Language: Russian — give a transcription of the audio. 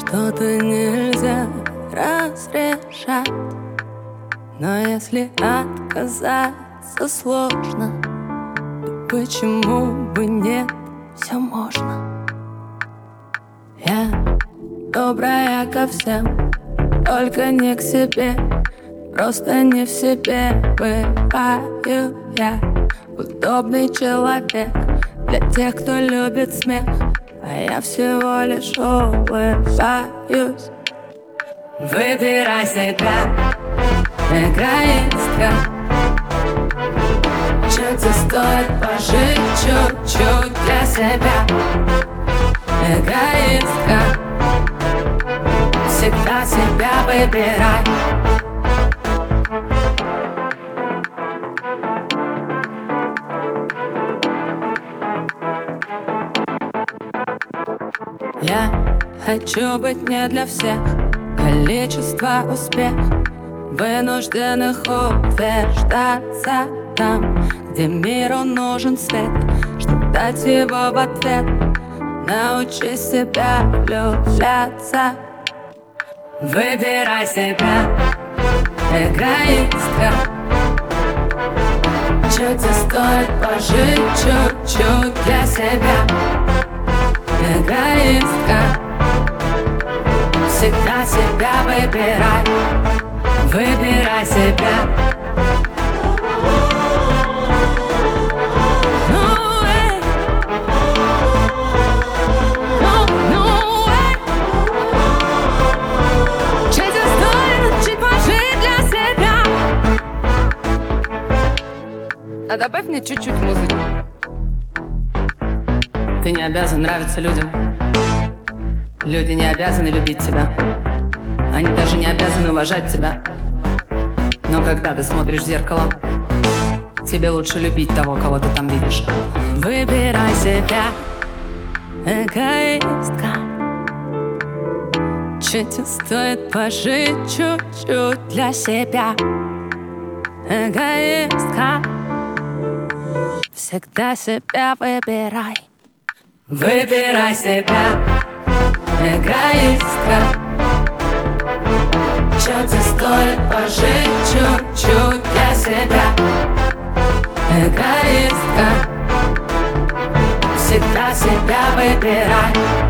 Что-то нельзя разрешать, но если отказаться сложно, то почему бы нет, все можно. Я добрая ко всем, только не к себе. Просто не в себе бываю я. Удобный человек для тех, кто любит смех, а я всего лишь улыбаюсь. Выбирай себя, эгоистка. Чё тебе стоит пожить чуть-чуть для себя? Эгоистка, всегда себя выбирай. Я хочу быть не для всех, количество успехов, вынужденных утверждаться там, где миру нужен свет, чтоб дать его в ответ. Научись себя влюбляться. Выбирай себя, эгоистка. Чё тебе стоит пожить чуть-чуть для себя? Эгоистка, всегда себя выбирай. Выбирай себя. Чё тебе стоит чуть пожить для себя? А добавь мне чуть-чуть музыки. Ты не обязан нравиться людям. Люди не обязаны любить тебя. Они даже не обязаны уважать тебя. Но когда ты смотришь в зеркало, тебе лучше любить того, кого ты там видишь. Выбирай себя, эгоистка. Чё тебе стоит пожить чуть-чуть для себя? Эгоистка, всегда себя выбирай. Выбирай себя, эгоистка. Чё тебе стоит пожить чуть-чуть для себя? Эгоистка, всегда себя выбирай.